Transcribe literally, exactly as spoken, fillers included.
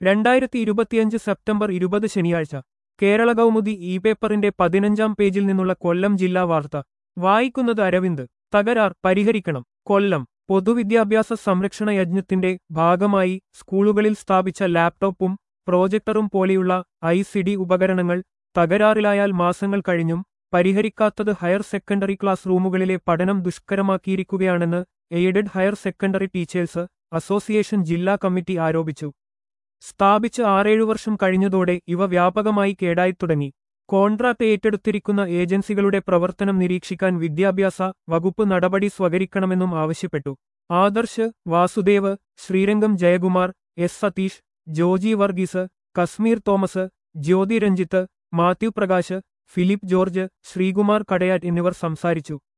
രണ്ടായിരത്തി ഇരുപത്തിയഞ്ച് സെപ്റ്റംബർ ഇരുപത് ശനിയാഴ്ച കേരള കൗമുദി ഇ പേപ്പറിന്റെ പതിനഞ്ചാം പേജിൽ നിന്നുള്ള കൊല്ലം ജില്ലാ വാർത്ത വായിക്കുന്നത് അരവിന്ദ്. തകരാർ പരിഹരിക്കണം. കൊല്ലം പൊതുവിദ്യാഭ്യാസ സംരക്ഷണ യജ്ഞത്തിന്റെ ഭാഗമായി സ്കൂളുകളിൽ സ്ഥാപിച്ച ലാപ്ടോപ്പും പ്രോജക്ടറും പോലെയുള്ള ഐ സി ഡി ഉപകരണങ്ങൾ തകരാറിലായാൽ മാസങ്ങൾ കഴിഞ്ഞും പരിഹരിക്കാത്തത് ഹയർ സെക്കൻഡറി ക്ലാസ് റൂമുകളിലെ പഠനം ദുഷ്കരമാക്കിയിരിക്കുകയാണെന്ന് aided higher secondary teachers association ജില്ലാ കമ്മിറ്റി ആരോപിച്ചു. സ്ഥാപിച്ച് ആറേഴു വർഷം കഴിഞ്ഞതോടെ ഇവ വ്യാപകമായി കേടായിത്തുടങ്ങി. കോൺട്രാക്ട് ഏറ്റെടുത്തിരിക്കുന്ന ഏജൻസികളുടെ പ്രവർത്തനം നിരീക്ഷിക്കാൻ വിദ്യാഭ്യാസ വകുപ്പ് നടപടി സ്വീകരിക്കണമെന്നും ആവശ്യപ്പെട്ടു. Adarsh, Vasudev, Srirangam Jayakumar, S Satheesh, Joji Varghese, Kashmir Thomas, Jyothi Ranjith, Mathew Prakash, Philip George, Sreekumar Kadayattu എന്നിവർ സംസാരിച്ചു.